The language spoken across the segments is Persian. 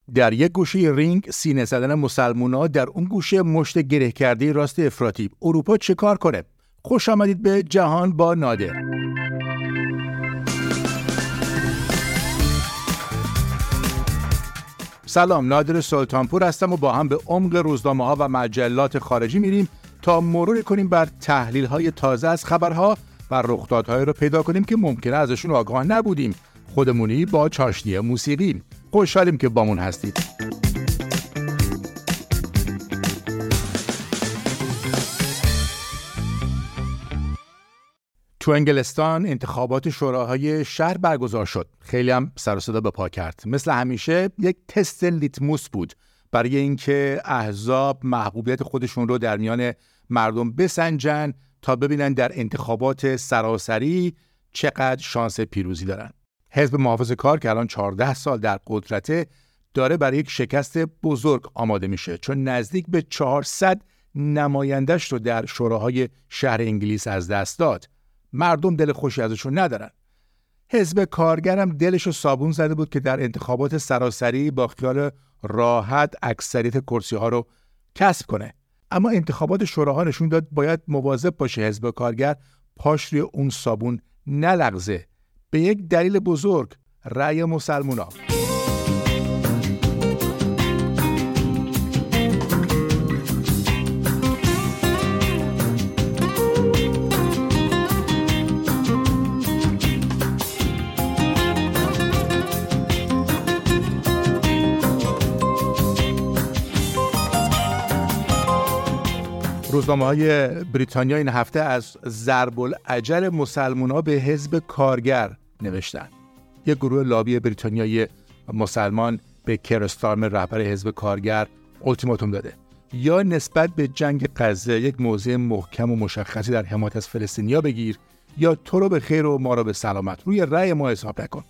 در یک گوشه رینگ سینه زدن مسلمونا، در اون گوشه مشت گره کرده راست افراطی. اروپا چه کار کنه؟ خوش آمدید به جهان با نادر. سلام، نادر سلطانپور هستم و با هم به عمق روزنامه‌ها و مجلات خارجی میریم تا مرور کنیم بر تحلیل‌های تازه از خبرها و رخدادهایی رو پیدا کنیم که ممکنه ازشون آگاه نبودیم. خودمونی با چاشنی موسیقی. خوشحالیم که بامون هستید. تو انگلستان انتخابات شوراهای شهر برگزار شد. خیلی هم سر و صدا به پا کرد. مثل همیشه یک تست لیتموس بود برای اینکه احزاب محبوبیت خودشون رو در میان مردم بسنجن تا ببینن در انتخابات سراسری چقدر شانس پیروزی دارن. حزب محافظه‌کار که الان 14 سال در قدرته داره برای یک شکست بزرگ آماده میشه، چون نزدیک به 400 نمایندش رو در شوراهای شهر انگلیس از دست داد. مردم دل خوشی ازشون ندارن. حزب کارگر هم دلشو صابون زده بود که در انتخابات سراسری با خیال راحت اکثریت کرسی ها رو کسب کنه. اما انتخابات شوراها نشون داد باید مواظب باشه حزب کارگر پاش روی اون صابون نلغزه. به یک دلیل بزرگ، رأی مسلمونا. روزنامه‌های بریتانیا این هفته از ضرب الاجل مسلمان‌ها به حزب کارگر نوشتن. یک گروه لابی بریتانیایی مسلمان به کیر استارمر رهبر حزب کارگر التیماتوم داده: یا نسبت به جنگ غزه یک موضع محکم و مشخصی در حمایت از فلسطینیا بگیر، یا تو رو به خیر و ما رو به سلامت. روی رأی ما حساب نکن.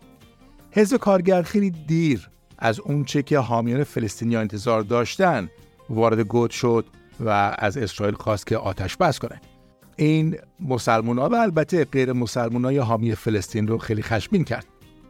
حزب کارگر خیلی دیر از اون چه که حامیان فلسطینیا انتظار داشتن وارد گود شد و از اسرائیل خواست که آتش بس کنه. این مسلمان‌ها و البته غیر مسلمان‌های حامی فلسطین رو خیلی خشمگین کرد.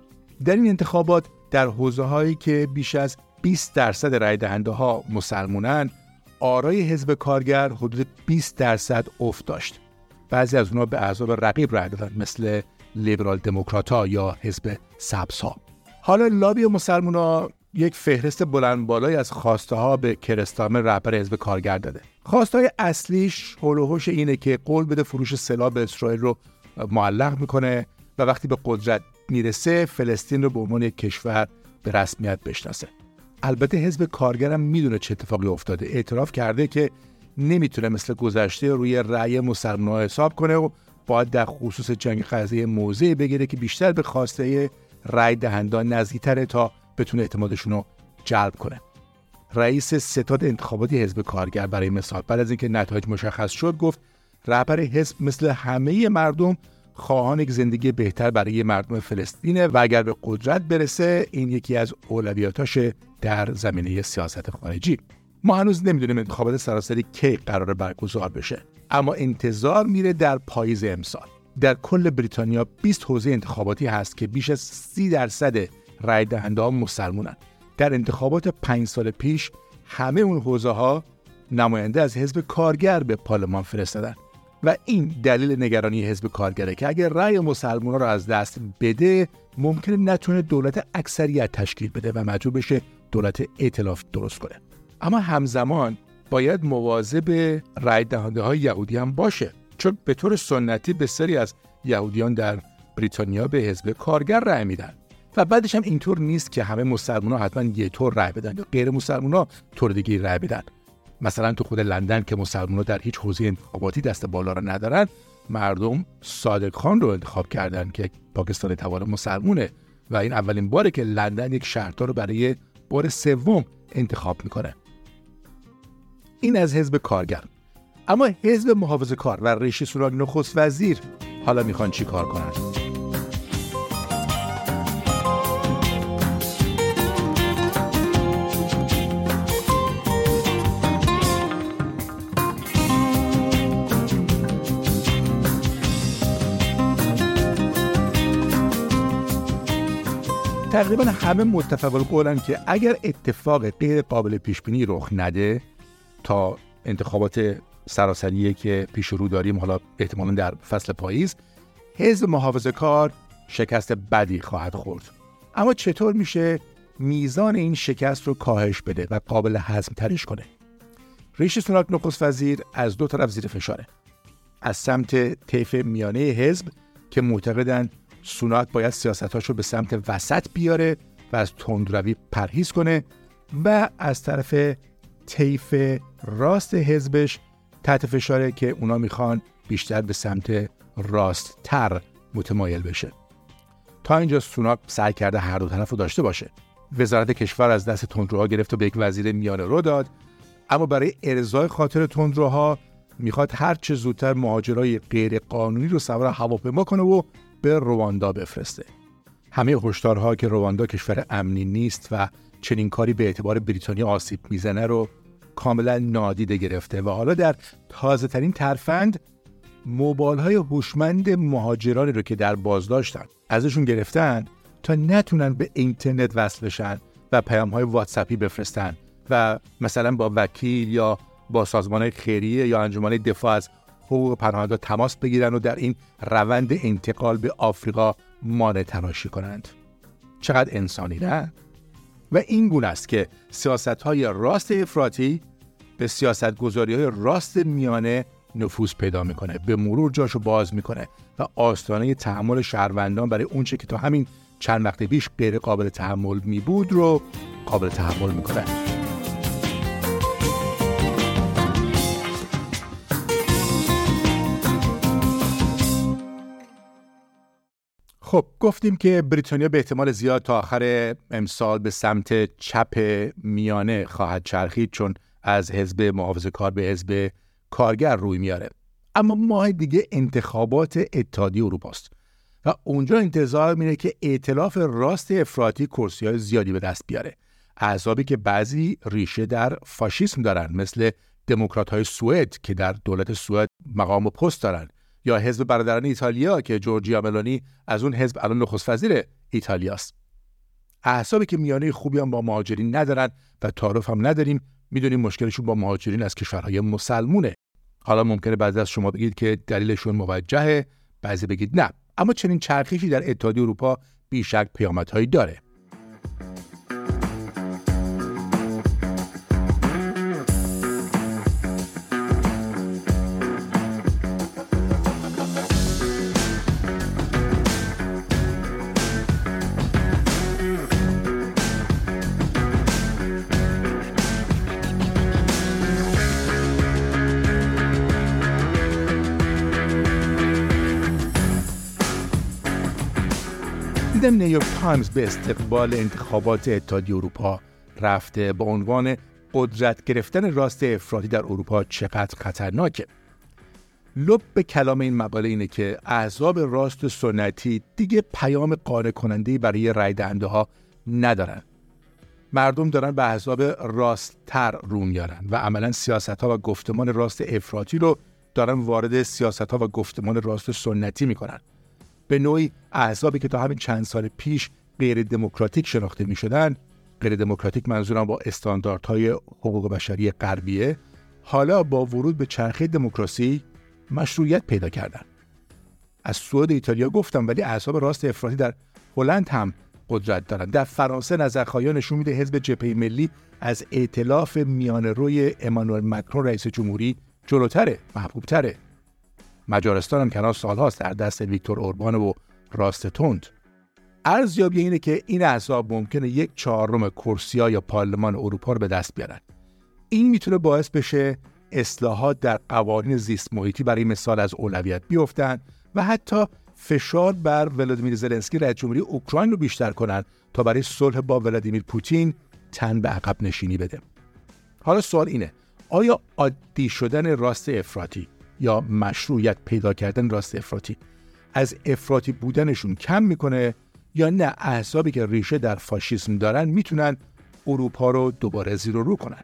در این انتخابات در حوزه‌هایی که بیش از 20% رای دهنده‌ها مسلمانن، آرای حزب کارگر حدود 20% افت داشت. بعضی از اونها به احزاب رقیب رای دادن، مثل لیبرال دموکرات‌ها یا حزب سبزها. حالا لابی مسلمان‌ها یک فهرست بلند بالایی از خواسته ها به کیر استارمر رهبر حزب کارگر داده. خواسته های اصلیش حول و حوش اینه که قول بده فروش سلاح به اسرائیل رو معلق میکنه و وقتی به قدرت میرسه فلسطین رو به عنوان یک کشور به رسمیت بشناسه. البته حزب کارگر هم میدونه چه اتفاقی افتاده. اعتراف کرده که نمیتونه مثل گذشته روی رأی مسلمان‌ها حساب کنه و باید در خصوص جنگ غزه موضعی بگیره که بیشتر به خواسته رأی دهندگان نزدیک‌تره تا بتونه اعتمادشون رو جلب کنه. رئیس ستاد انتخاباتی حزب کارگر برای مثال بعد از اینکه نتایج مشخص شد گفت رهبر حزب مثل همه مردم خواهان یک زندگی بهتر برای مردم فلسطینه و اگر به قدرت برسه این یکی از اولویاتاشه در زمینه سیاست خارجی. ما هنوز نمیدونیم انتخابات سراسری کی قراره برگزار بشه، اما انتظار میره در پاییز امسال. در کل بریتانیا 20 حوزه انتخاباتی هست که بیش از 30% رای دهنده ها مسلمانن. در انتخابات 5 سال پیش همه اون حوزه ها نماینده از حزب کارگر به پارلمان فرستادن و این دلیل نگرانی حزب کارگره که اگر رای مسلمان‌ها رو از دست بده ممکنه نتونه دولت اکثریت تشکیل بده و مجبور بشه دولت ائتلاف درست کنه. اما همزمان باید مواظب رای دهنده های یهودی هم باشه، چون به طور سنتی بسیاری از یهودیان در بریتانیا به حزب کارگر رای میدن و بعدش هم اینطور نیست که همه مسلمان‌ها حتما یه طور رای بدن یا غیر مسلمان‌ها طور دیگه رای بدن. مثلا تو خود لندن که مسلمان‌ها در هیچ حوزه انتخاباتی دست بالا را ندارن، مردم صادق خان رو انتخاب کردن که پاکستان توان مسلمونه و این اولین باره که لندن یک شهردار رو برای بار سوم انتخاب میکنه. این از حزب کارگر. اما حزب محافظه‌کار و ریشی سوناک نخست وزیر حالا میخوان چی کار کنن؟ تقریبا همه متفق القولن که اگر اتفاق غیر قابل پیش بینی رخ نده تا انتخابات سراسری که پیش رو داریم، حالا احتمالاً در فصل پاییز، حزب محافظه‌کار شکست بدی خواهد خورد. اما چطور میشه میزان این شکست رو کاهش بده و قابل هضم ترش کنه؟ ریشی سوناک نخست وزیر از دو طرف زیر فشاره. از سمت طیف میانه حزب که معتقدن سوناک باید سیاستاشو به سمت وسط بیاره و از تندروی پرهیز کنه، و از طرف طیف راست حزبش تحت فشاره که اونا میخوان بیشتر به سمت راست تر متمایل بشه. تا اینجا سوناک سعی کرده هر دو طرف رو داشته باشه. وزارت کشور از دست تندروها گرفت و به یک وزیر میانه رو داد، اما برای ارضای خاطر تندروها میخواد هر چه زودتر مهاجرای غیر قانونی رو سوار هواپیما کنه و به رواندا بفرسته. همه هشدارها که رواندا کشور امنی نیست و چنین کاری به اعتبار بریتانیا آسیب میزنه رو کاملا نادیده گرفته و حالا در تازه ترین ترفند موبایل‌های هوشمند مهاجرانی رو که در بازداشتن ازشون گرفتن تا نتونن به اینترنت وصل بشن و پیام‌های واتساپی بفرستن و مثلا با وکیل یا با سازمان خیریه یا انجمن دفاع از حقوق پناهنده تماس بگیرن و در این روند انتقال به آفریقا مانع تراشی کنند. چقدر انسانی، نه؟ و این گونه است که سیاست‌های راست افراطی به سیاست‌گذاری‌های راست میانه نفوذ پیدا میکنه، به مرور جاشو باز میکنه و آستانه تحمل شهروندان برای اونچه که تا همین چند وقت پیش غیر قابل تحمل می بود رو قابل تحمل میکنه. خب گفتیم که بریتانیا به احتمال زیاد تا آخر امسال به سمت چپ میانه خواهد چرخید، چون از حزب محافظه‌کار به حزب کارگر روی میاره. اما ماه دیگه انتخابات اتحادیه اروپا است و اونجا انتظار میره که ائتلاف راست افراطی کرسی‌های زیادی به دست بیاره. احزابی که بعضی ریشه در فاشیسم دارن، مثل دموکرات‌های سوئد که در دولت سوئد مقام و پست دارن، یا حزب برادران ایتالیا که جورجیا ملونی از اون حزب الان نخست وزیر ایتالیاست. احزابی که میانه خوبی هم با مهاجرین ندارن و تعارف هم نداریم. میدونیم مشکلشون با مهاجرین از کشورهای مسلمونه. حالا ممکنه بعضی از شما بگید که دلیلشون موجهه، بعضی بگید نه، اما چنین چرخشی در اتحادیه اروپا بیشک پیامدهایی داره. دیدم نیویورک تایمز به استقبال انتخابات اتحادیه اروپا رفته با عنوان قدرت گرفتن راست افراطی در اروپا چقدر خطرناکه. لب به کلام این مقاله اینه که احزاب راست سنتی دیگه پیام قانع کننده‌ای برای رای دهنده ها ندارن. مردم دارن به احزاب راست‌تر رو میارن و عملاً سیاست‌ها و گفتمان راست افراطی رو دارن وارد سیاست‌ها و گفتمان راست سنتی میکنن. به نوعی احزابی که تا همین چند سال پیش غیر دموکراتیک شناخته می شدن، غیر دموکراتیک منظورم با استانداردهای حقوق بشری غربیه، حالا با ورود به چرخه دموکراسی مشروعیت پیدا کردن. از سوئد ایتالیا گفتم، ولی احزاب راست افراطی در هلند هم قدرت دارن. در فرانسه نظرخواهی نشون میده حزب جبهه ملی از ائتلاف میانه روی امانوئل مکرون رئیس جمهوری جلوتره، محبوبتره. مجارستان هم کنار سالهاست در دست ویکتور اوربان و راست تند. ارزیابی اینه که این احزاب ممکنه 1/4 کرسی‌ها یا پارلمان اروپا رو به دست بیارن. این میتونه باعث بشه اصلاحات در قوانین زیست محیطی برای مثال از اولویت بیفتن و حتی فشار بر ولادیمیر زلنسکی رئیس جمهوری اوکراین رو بیشتر کنن تا برای صلح با ولادیمیر پوتین تن به عقب نشینی بده. حالا سوال اینه، آیا عادی شدن راست افراطی یا مشروعیت پیدا کردن راست افراطی از افراطی بودنشون کم میکنه یا نه احزابی که ریشه در فاشیسم دارن میتونن اروپا رو دوباره زیر و رو کنن؟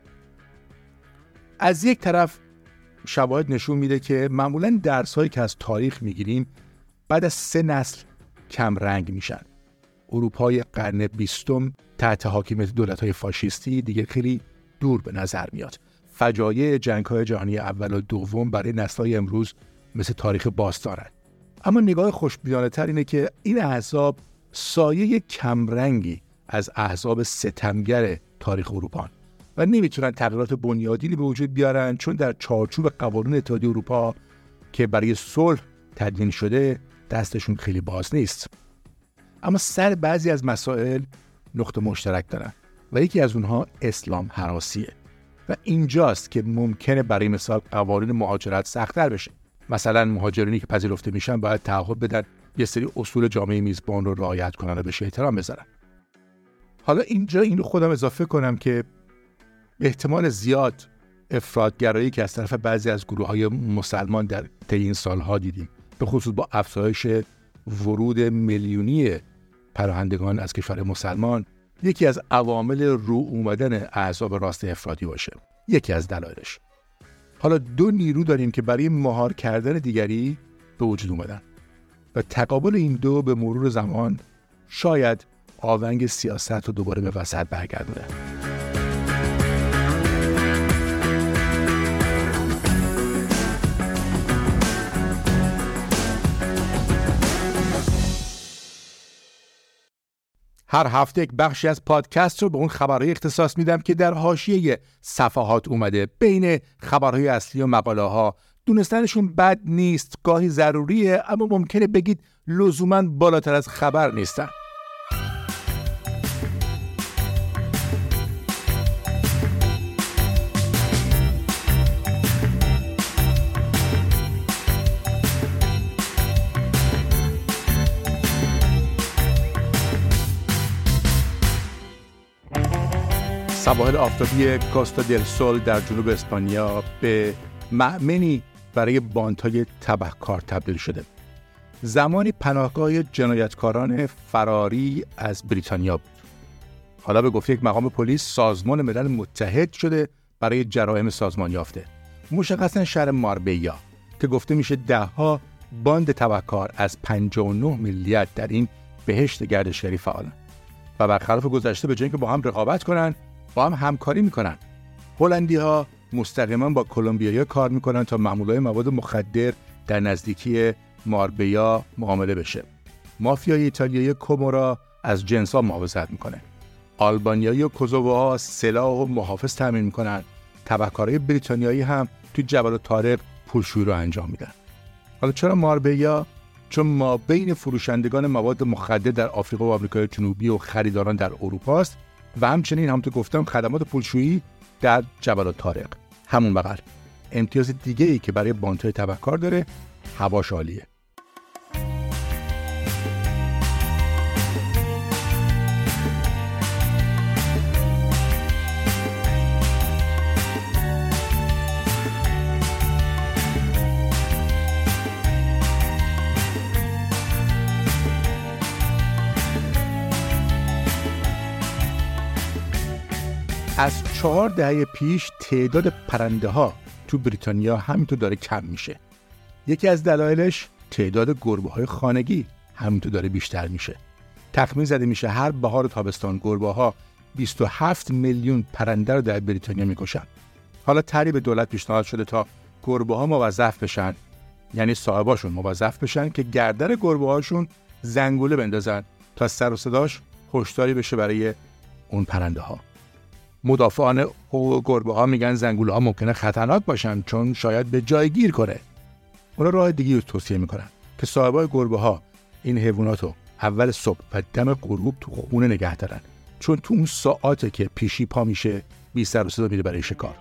از یک طرف شواهد نشون میده که معمولاً درس‌هایی که از تاریخ میگیریم بعد از 3 نسل کم رنگ میشن. اروپای قرن 20 تحت حاکمیت دولت‌های فاشیستی دیگه خیلی دور به نظر میاد. فجایع جنگ‌های جهانی اول و دوم برای نسل‌های امروز مثل تاریخ باستانه. اما نگاه خوشبینانه‌تر اینه که این احزاب سایه کمرنگی از احزاب ستمگر تاریخ اروپا و نمیتونن تغییرات بنیادینی به وجود بیارن، چون در چارچوب قوانین اتحادیه اروپا که برای صلح تدوین شده دستشون خیلی باز نیست. اما سر بعضی از مسائل نقطه مشترک دارن و یکی از اونها اسلام هراسیه و اینجاست که ممکنه برای مثال قوانین مهاجرت سخت‌تر بشه. مثلا مهاجرینی که پذیرفته میشن باید تعهد بدن یه سری اصول جامعه میزبان رو رعایت کنن و بهش احترام بذارن. حالا اینجا اینو خودم اضافه کنم که احتمال زیاد افراط‌گرایی که از طرف بعضی از گروه‌های مسلمان در طی این سال‌ها دیدیم، به خصوص با افزایش ورود میلیونی پناهندگان از کشور مسلمان، یکی از عوامل رو اومدن احزاب راست افراطی باشه. یکی از دلایلش. حالا دو نیرو داریم که برای مهار کردن دیگری به وجود اومدن و تقابل این دو به مرور زمان شاید آونگ سیاست رو دوباره به وسط برگردونه. هر هفته یک بخشی از پادکست رو به اون خبرهای اختصاص میدم که در حاشیه صفحات اومده. بین خبرهای اصلی و مقاله ها دونستنشون بد نیست، گاهی ضروریه، اما ممکنه بگید لزوماً بالاتر از خبر نیستن. سواحل آفتابی کوستا دل سول در جنوب اسپانیا به مأمنی برای باندهای تبهکار تبدیل شده. زمانی پناهگاه جنایتکاران فراری از بریتانیا بود. حالا به گفته یک مقام پلیس سازمان ملل متحد شده برای جرایم سازمان یافته. مشخصاً شهر ماربیا که گفته میشه دهها باند تبهکار از 59 ملیت در این بهشت گردشگری فعالن و برخلاف گذشته به جای اینکه با هم رقابت کنن، با هم همکاری میکنن. هلندی‌ها مستقیما با کلمبیایی‌ها کار میکنن تا مامورای مواد مخدر در نزدیکی ماربیا معامله بشه. مافیای ایتالیایی کومورا از جنس‌ها محافظت میکنه. آلبانیایی و کوزووها سلاح و محافظ تامین میکنن. تبهکارای بریتانیایی هم تو جبل طارق پولشویی رو انجام میدن. حالا چرا ماربیا؟ چون ما بین فروشندگان مواد مخدر در آفریقا و آمریکای جنوبی و خریداران در اروپا است و همچنین همونطور گفتم خدمات پولشویی در جبل طارق. همون بغل. امتیاز دیگه‌ای که برای باندهای تبهکار داره، هواش عالیه. از 4 دهه پیش تعداد پرنده ها تو بریتانیا همینطور داره کم میشه. یکی از دلایلش تعداد گربه های خانگی همینطور داره بیشتر میشه. تخمین زده میشه هر بهار و تابستان گربه ها 27 میلیون پرنده رو در بریتانیا میکشن. حالا طرحی به دولت پیشنهاد شده تا گربه ها موظف بشن، یعنی صاحباشون موظف بشن که گردن گربه هاشون زنگوله بندازن تا سر و صداش هشداری بشه برای اون پرنده ها. مدافعان حقوق گربه ها میگن زنگوله ها ممکنه خطرناک باشن چون شاید به جای گیر کنه. اونا راه دیگه‌ای رو توصیه میکنن که صاحبای گربه ها این حیواناتو اول صبح و دم غروب تو خونه نگه دارن، چون تو اون ساعاته که پیشی پا میشه بی سر و صدا میره برای شکار.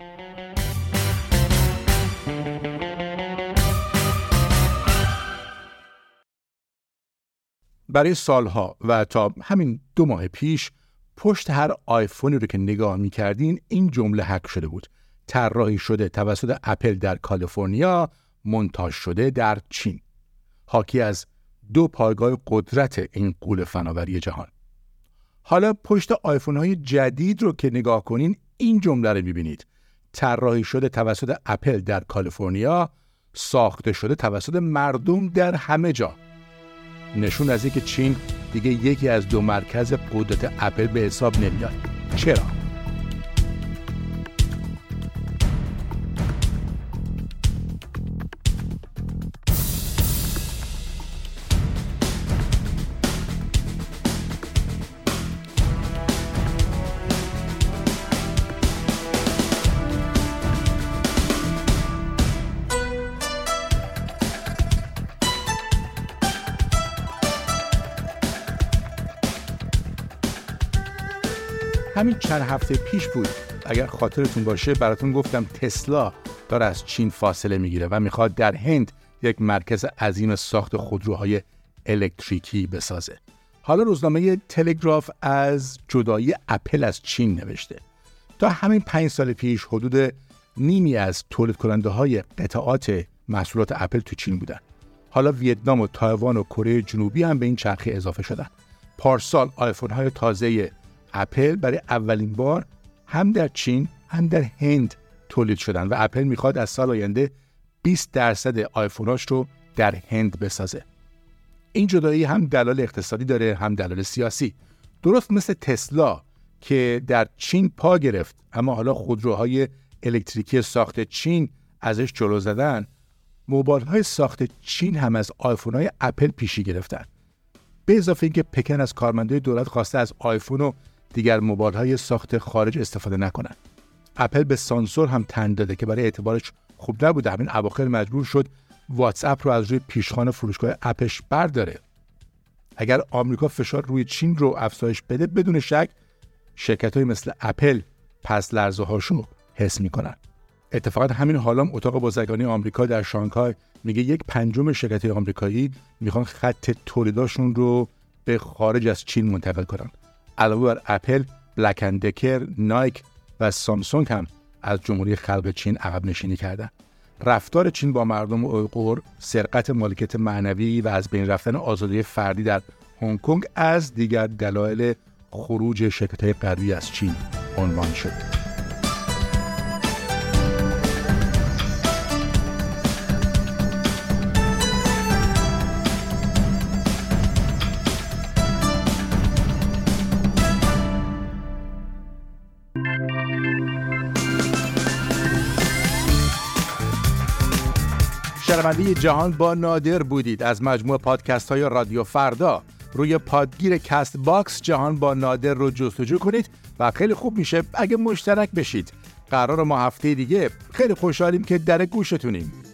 برای سالها و تا همین 2 ماه پیش پشت هر آیفونی رو که نگاه می‌کردین این جمله حک شده بود: طراحی شده توسط اپل در کالیفرنیا، مونتاژ شده در چین. حاکی از 2 پایگاه قدرت این غول فناوری جهان. حالا پشت آیفون‌های جدید رو که نگاه کنین این جمله رو می‌بینید: طراحی شده توسط اپل در کالیفرنیا، ساخته شده توسط مردم در همه جا. نشون از اینکه چین دیگه یکی از دو مرکز قدرت اپل به حساب نمیاد. چرا؟ همین چند هفته پیش بود، اگر خاطرتون باشه براتون گفتم تسلا داره از چین فاصله میگیره و میخواد در هند یک مرکز عظیم ساخت خودروهای الکتریکی بسازه. حالا روزنامه تلگراف از جدایی اپل از چین نوشته. تا همین 5 سال پیش حدود نیمی از تولید کننده های قطعات محصولات اپل تو چین بودن. حالا ویتنام و تایوان و کره جنوبی هم به این چرخه اضافه شدن. پارسال آیفون های تازه اپل برای اولین بار هم در چین هم در هند تولید شدن و اپل میخواد از سال آینده 20% آیفوناش رو در هند بسازه. این جدایی هم دلایل اقتصادی داره هم دلایل سیاسی. درست مثل تسلا که در چین پا گرفت اما حالا خودروهای الکتریکی ساخت چین ازش جلو زدن، موبایل‌های ساخت چین هم از آیفون‌های اپل پیشی گرفتن. به اضافه اینکه پکن از کارمندای دولت خواسته از آیفون و دیگر موبایل‌های ساخت خارج استفاده نکنن. اپل به سانسور هم تن داده که برای اعتبارش خوب نبوده. همین اواخر مجبور شد واتس اپ رو از روی پیشخوان فروشگاه اپش برداره. اگر آمریکا فشار روی چین رو افزایش بده، بدون شک شرکت‌های مثل اپل پس لرزه‌هاشو حس می‌کنن. اتفاقا همین حالا اتاق بازرگانی آمریکا در شانگهای میگه 1/5 شرکت‌های آمریکایی میخوان خط تولیداشون رو به خارج از چین منتقل کنن. علاوه بر اپل، بلک اند دکر، نایک و سامسونگ هم از جمهوری خلق چین عقب نشینی کردن. رفتار چین با مردم اویغور، سرقت مالکیت معنوی و از بین رفتن آزادی فردی در هنگ کنگ از دیگر دلایل خروج شرکت‌های غربی از چین عنوان شد. شنونده جهان با نادر بودید از مجموعه پادکست های رادیو فردا. روی پادگیر کست باکس جهان با نادر رو جستجو کنید و خیلی خوب میشه اگه مشترک بشید. قرار ما هفته دیگه خیلی خوشحالیم که در گوشتونیم.